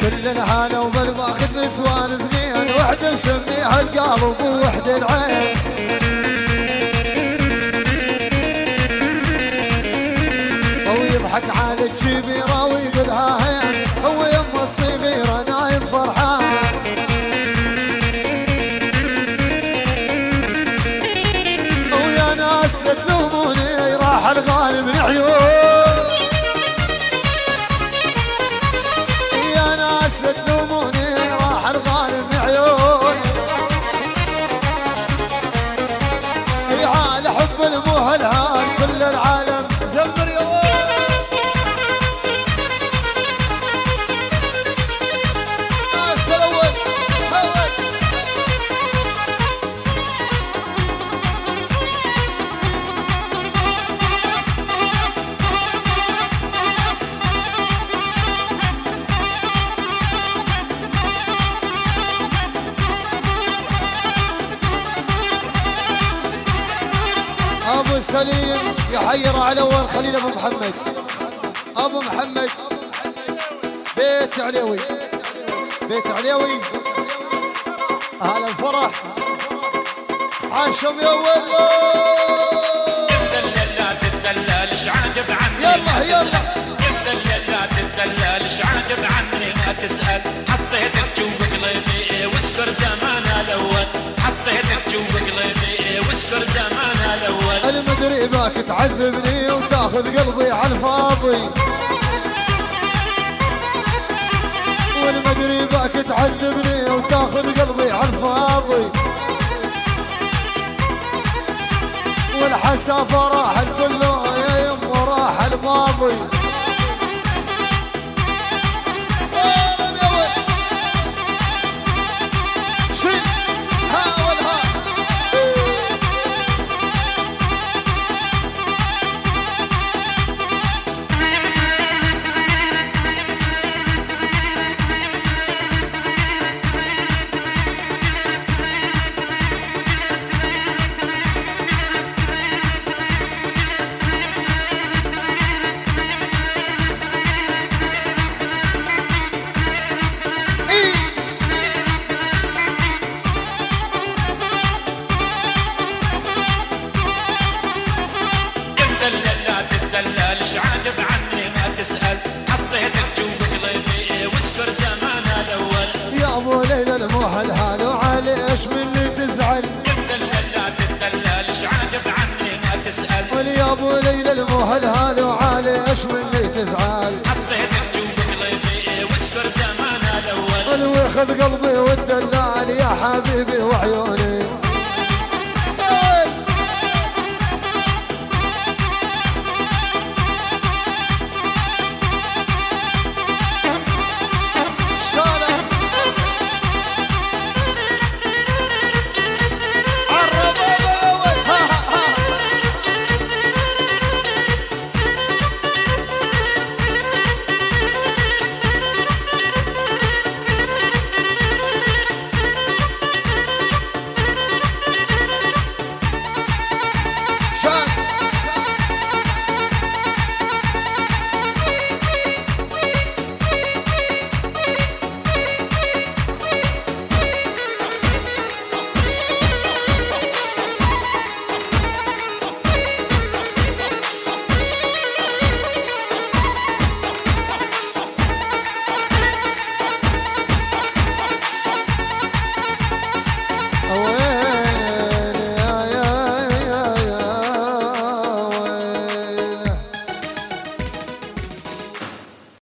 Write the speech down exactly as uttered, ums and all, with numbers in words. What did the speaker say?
كل العالم بالماخذ نسوان اثنين، وحده مسميها القلب ووحده العين. ويضحك على الكبيره ويقولها هين، هو يما الصغيره نايم فرحان. ويا ناس لا تلوموني راح الغالب من عيون، يا ناس لا تلوموني راح الغالب من عيون. يعال حب المهلهان كل العالم زمر يا ابو سليم يحير على اول خليل ابو محمد. ابو محمد بيت عليوي، بيت عليوي اهل الفرح عاشم يا والله. تدلل تدلل ايش عاجب عني يلا يلا تدلل تدلل ايش عاجب عني ما تسأل. حطيتك جوا قلبي واذكر زمان الاول، حطيتك جوا قلبي واذكر زمان الاول. المدري باك تعذبني وتاخذ قلبي على الفاضي، والمدري باك تعذبني وتاخذ قلبي على الفاضي. والحسافة راح كله يا يمه راح الماضي. شيل ها والها المهلهال وعليش مني تزعل. تدلل تدلل ايش عاجب عني ما تسأل. واليا ابو ليلى المهلهال وعليش مني تزعل. حطيتك جوا قلبي واذكر زمان الاول. والوخذ قلبي والدلال يا حبيبي وعيوني.